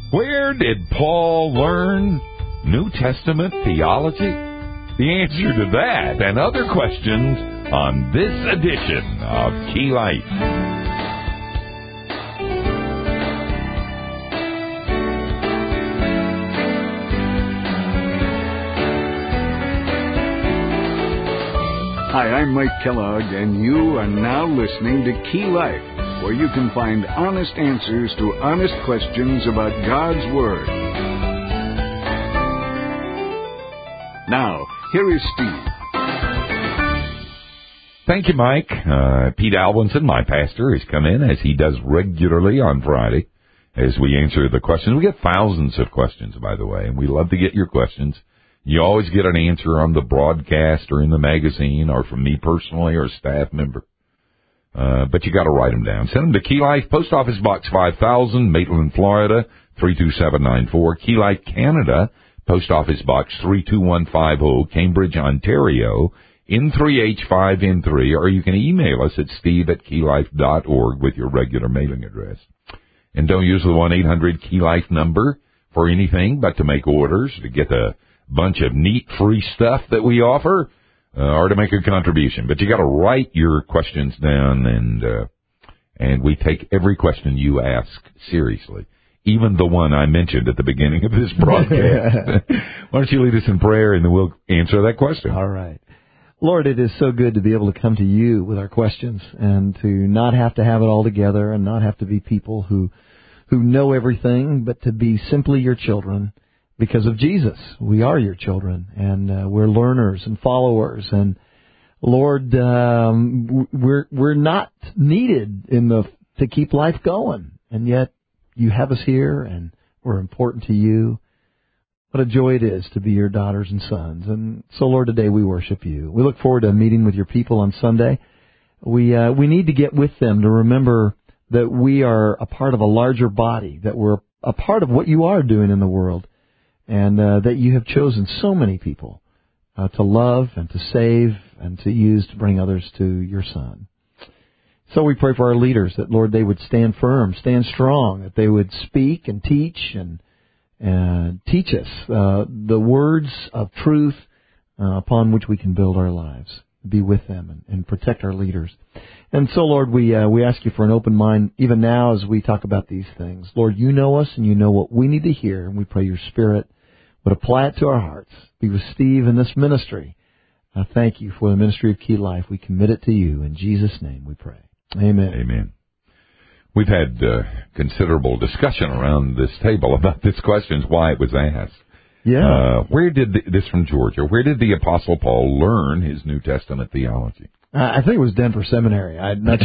Where did Paul learn New Testament theology? The answer to that and other questions on this edition of Key Life. Hi, I'm Mike Kellogg, and you are now listening to Key Life, where you can find honest answers to honest questions about God's Word. Now, here is Steve. Thank you, Mike. Pete Albinson, my pastor, has come in, as he does regularly on Friday, as we answer the questions. We get thousands of questions, by the way, and we love to get your questions. You always get an answer on the broadcast or in the magazine or from me personally or a staff member. But you got to write them down. Send them to Key Life, Post Office Box 5000, Maitland, Florida, 32794. Key Life, Canada, Post Office Box 32150, Cambridge, Ontario, N3H5N3. Or you can email us at steve@keylife.org with your regular mailing address. And don't use the 1-800-KEY-LIFE number for anything but to make orders, to get a bunch of neat free stuff that we offer, or to make a contribution. But you got to write your questions down, and we take every question you ask seriously, even the one I mentioned at the beginning of this broadcast. Why don't you lead us in prayer, and then we'll answer that question. All right. Lord, it is so good to be able to come to you with our questions and to not have to have it all together and not have to be people who know everything, but to be simply your children. Because of Jesus, we are your children, and we're learners and followers. And Lord, we're not needed to keep life going, and yet you have us here, and we're important to you. What a joy it is to be your daughters and sons. And so, Lord, today we worship you. We look forward to meeting with your people on Sunday. We need to get with them to remember that we are a part of a larger body, that we're a part of what you are doing in the world. And that you have chosen so many people to love and to save and to use to bring others to your Son. So we pray for our leaders that, Lord, they would stand firm, stand strong, that they would speak and teach and teach us the words of truth upon which we can build our lives. Be with them and protect our leaders. And so, Lord, we ask you for an open mind even now as we talk about these things. Lord, you know us and you know what we need to hear, and we pray your Spirit would apply it to our hearts. Be with Steve in this ministry. I thank you for the ministry of Key Life. We commit it to you. In Jesus' name we pray. Amen. Amen. We've had considerable discussion around this table about this question, why it was asked. Yeah. Where did this from Georgia? Where did the Apostle Paul learn his New Testament theology? I think it was Denver Seminary. I'm not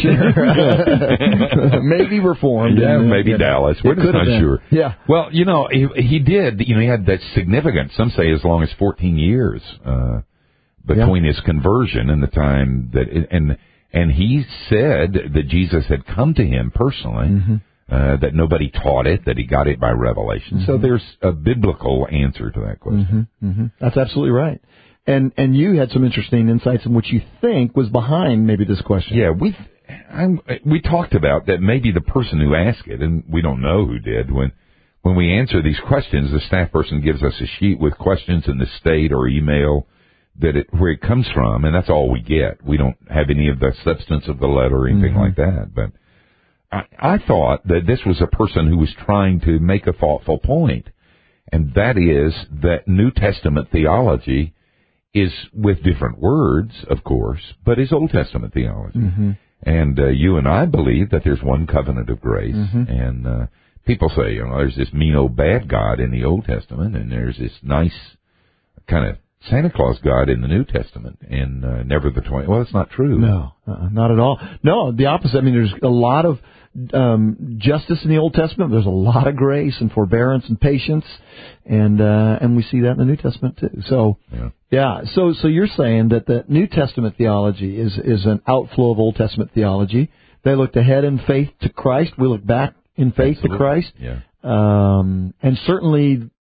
sure. Maybe Reformed. Yeah, maybe Dallas. We're just not sure. Yeah. Well, he did. He had that significant, some say as long as 14 years between his conversion and the time that, and he said that Jesus had come to him personally, that nobody taught it, that he got it by revelation. So there's a biblical answer to that question. That's absolutely right. And you had some interesting insights in what you think was behind maybe this question. Yeah, we talked about that maybe the person who asked it, and we don't know who did, when we answer these questions, the staff person gives us a sheet with questions in the state or email where it comes from, and that's all we get. We don't have any of the substance of the letter or anything like that. But I thought that this was a person who was trying to make a thoughtful point, and that is that New Testament theology is with different words, of course, but is Old Testament theology. And you and I believe that there's one covenant of grace. And people say, there's this mean old bad God in the Old Testament, and there's this nice kind of Santa Claus God in the New Testament, and never the 20. Well, it's not true. No, not at all. No, the opposite. I mean, there's a lot of justice in the Old Testament. There's a lot of grace and forbearance and patience, and we see that in the New Testament too. So, So you're saying that the New Testament theology is an outflow of Old Testament theology. They looked ahead in faith to Christ. We look back in faith to Christ. Yeah. And certainly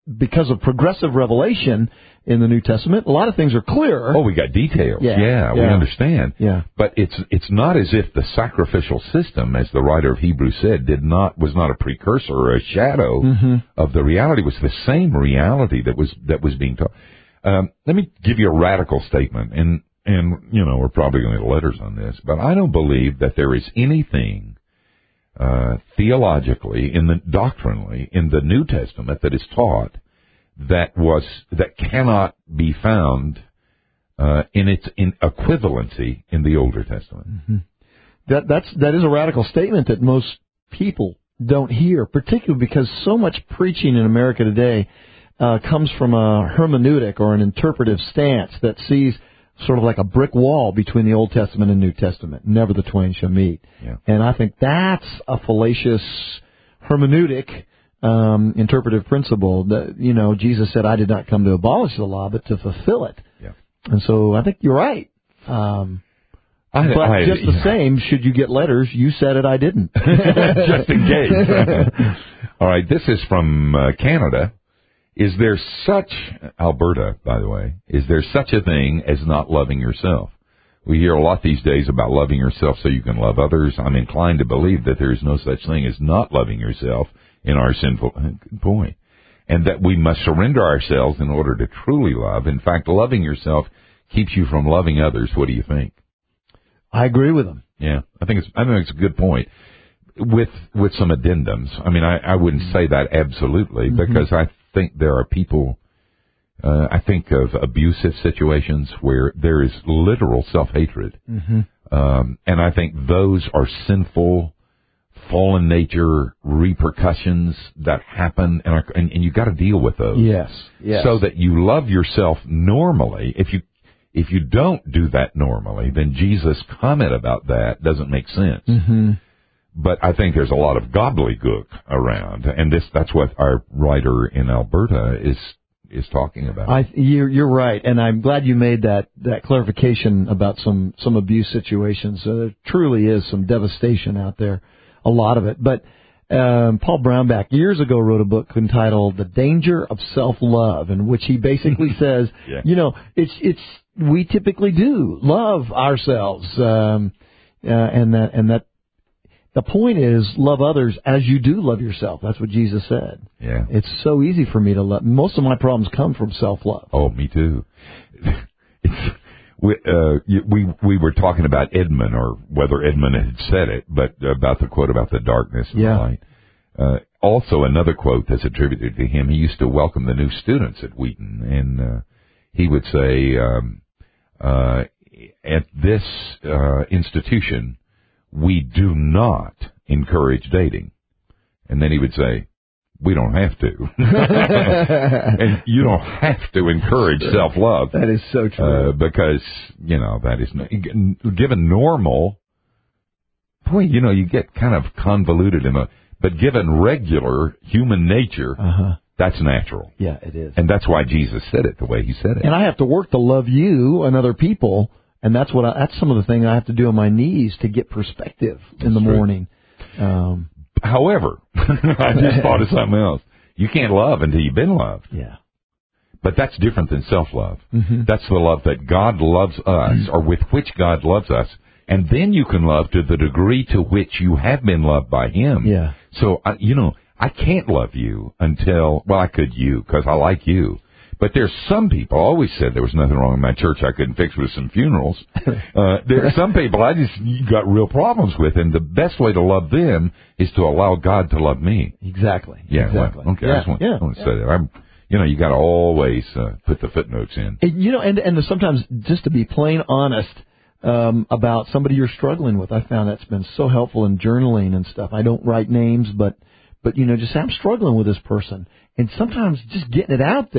because of progressive revelation in the New Testament, a lot of things are clearer. Oh, we got details. Yeah. We understand. Yeah. But it's not as if the sacrificial system, as the writer of Hebrews said, was not a precursor or a shadow of the reality. It was the same reality that was being taught. Let me give you a radical statement, and we're probably going to get letters on this, but I don't believe that there is anything theologically, doctrinally, in the New Testament that is taught that cannot be found in its equivalency in the Older Testament. That is a radical statement that most people don't hear, particularly because so much preaching in America today comes from a hermeneutic or an interpretive stance that sees sort of like a brick wall between the Old Testament and New Testament. Never the twain shall meet. Yeah. And I think that's a fallacious hermeneutic, interpretive principle that, Jesus said, I did not come to abolish the law, but to fulfill it. Yeah. And so I think you're right. But just the same, should you get letters, you said it, I didn't. Just in case. All right, this is from Canada. Is there Alberta, by the way, is there such a thing as not loving yourself? We hear a lot these days about loving yourself so you can love others. I'm inclined to believe that there is no such thing as not loving yourself in our sinful point, and that we must surrender ourselves in order to truly love. In fact, loving yourself keeps you from loving others. What do you think? I agree with him. Yeah, I think it's a good point. With some addendums. I mean, I wouldn't say that absolutely, because I think there are people, I think of abusive situations where there is literal self-hatred. And I think those are sinful, fallen nature repercussions that happen, and you got to deal with those. Yes. So that you love yourself normally. If you don't do that normally, then Jesus' comment about that doesn't make sense. But I think there's a lot of gobbledygook around, and that's what our writer in Alberta is talking about. You're right, and I'm glad you made that clarification about some abuse situations. There truly is some devastation out there, a lot of it. But Paul Brownback years ago wrote a book entitled "The Danger of Self-Love," in which he basically says, it's we typically do love ourselves, and that. The point is, love others as you do love yourself. That's what Jesus said. Yeah. It's so easy for me to love. Most of my problems come from self-love. Oh, me too. We were talking about Edmund, or whether Edmund had said it, but about the quote about the darkness and the light. Also, another quote that's attributed to him, he used to welcome the new students at Wheaton, and he would say, at this institution, we do not encourage dating. And then he would say, we don't have to. And you don't have to encourage self-love. That is so true. Because, that is, given normal, you get kind of convoluted but given regular human nature, that's natural. Yeah, it is. And that's why Jesus said it the way he said it. And I have to work to love you and other people. And that's some of the thing I have to do on my knees to get perspective in the morning. However, I just thought of something else. You can't love until you've been loved. Yeah. But that's different than self-love. That's the love that God loves us, or with which God loves us. And then you can love to the degree to which you have been loved by Him. Yeah. So, I can't love you until, I could because I like you. But there's some people, I always said there was nothing wrong in my church I couldn't fix with some funerals. There are some people I just got real problems with, and the best way to love them is to allow God to love me. Exactly. Yeah, exactly. Well, okay, I just want to say that. You got to always put the footnotes in. And sometimes just to be plain honest about somebody you're struggling with, I found that's been so helpful in journaling and stuff. I don't write names, but just say, I'm struggling with this person. And sometimes just getting it out there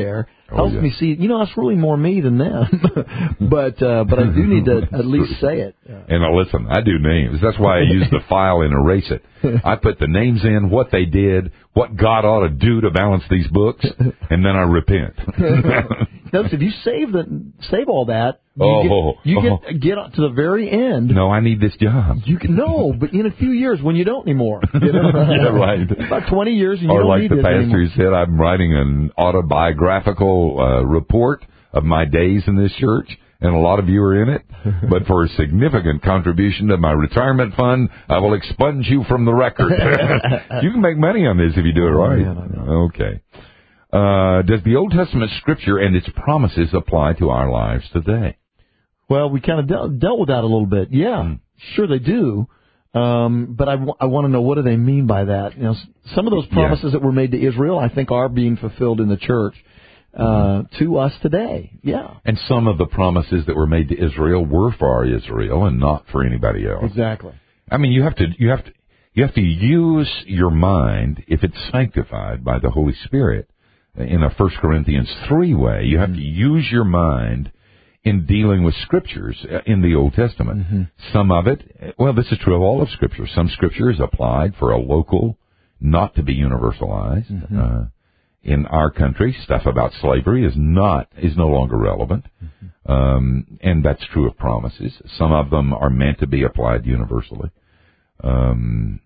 helps me see, it's really more me than them. but I do need to at least say it. And listen, I do names. That's why I use the file and erase it. I put the names in, what they did, what God ought to do to balance these books, and then I repent. Notice if you save all that, you get to the very end. No, I need this job. But in a few years when you don't anymore. Yeah, right. About 20 years and you or don't like need the this pastor anymore. said, I'm writing an autobiographical report of my days in this church, and a lot of you are in it. But for a significant contribution to my retirement fund, I will expunge you from the record. You can make money on this if you do it right. Man, I know. Okay. Does the Old Testament Scripture and its promises apply to our lives today? Well, we kind of dealt with that a little bit. Yeah, sure they do. But I want to know, what do they mean by that? Some of those promises that were made to Israel, I think, are being fulfilled in the church to us today. Yeah. And some of the promises that were made to Israel were for Israel and not for anybody else. Exactly. I mean, you have to use your mind, if it's sanctified by the Holy Spirit, in a 1 Corinthians 3 way. You have to use your mind in dealing with Scriptures in the Old Testament. Mm-hmm. Some of it, well, this is true of all of Scripture. Some Scripture is applied for a local, not to be universalized. Mm-hmm. In our country, stuff about slavery is no longer relevant. Mm-hmm. And that's true of promises. Some of them are meant to be applied universally. And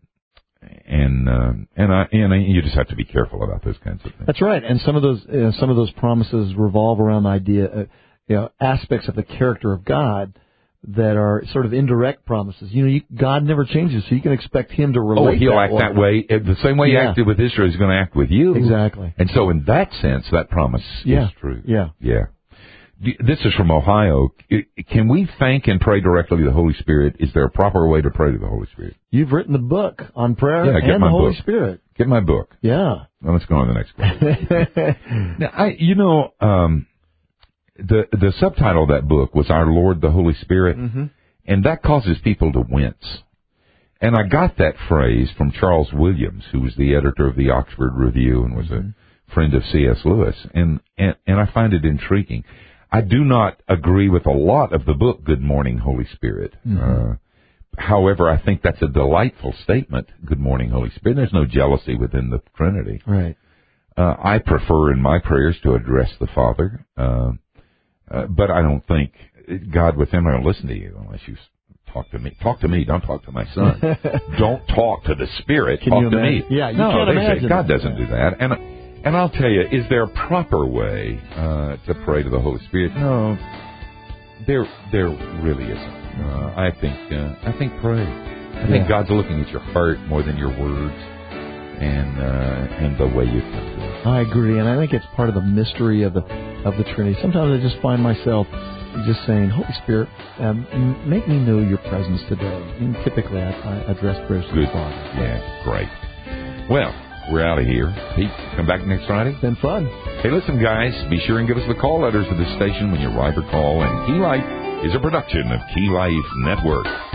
you just have to be careful about those kinds of things. That's right. And some of those promises revolve around the idea, aspects of the character of God that are sort of indirect promises. God never changes, so you can expect Him to relate. He'll act that way. The same way He acted with Israel, He's going to act with you. Exactly. And so in that sense, that promise is true. Yeah. Yeah. This is from Ohio. Can we thank and pray directly to the Holy Spirit? Is there a proper way to pray to the Holy Spirit? You've written the book on prayer and the Holy Spirit. Get my book. Yeah. Well, let's go on to the next question. Now, the subtitle of that book was Our Lord the Holy Spirit, and that causes people to wince. And I got that phrase from Charles Williams, who was the editor of the Oxford Review and was a friend of C.S. Lewis, and I find it intriguing. I do not agree with a lot of the book, Good Morning, Holy Spirit. However, I think that's a delightful statement, Good Morning, Holy Spirit. There's no jealousy within the Trinity. Right. I prefer in my prayers to address the Father, but I don't think God with Him will listen to you unless you talk to me. Talk to me. Don't talk to my son. Don't talk to the Spirit. Talk to me. Yeah, you can't imagine. God doesn't do that. And I'll tell you, is there a proper way to pray to the Holy Spirit? No, there really isn't. I think pray. I think God's looking at your heart more than your words, and the way you come to it. I agree, and I think it's part of the mystery of the Trinity. Sometimes I just find myself just saying, Holy Spirit, make me know your presence today. And typically, I address prayers to the Father. Yeah, great. Well, we're out of here. Pete, come back next Friday. Been fun. Hey, listen, guys, be sure and give us the call letters to this station when you arrive or call. And Key Life is a production of Key Life Network.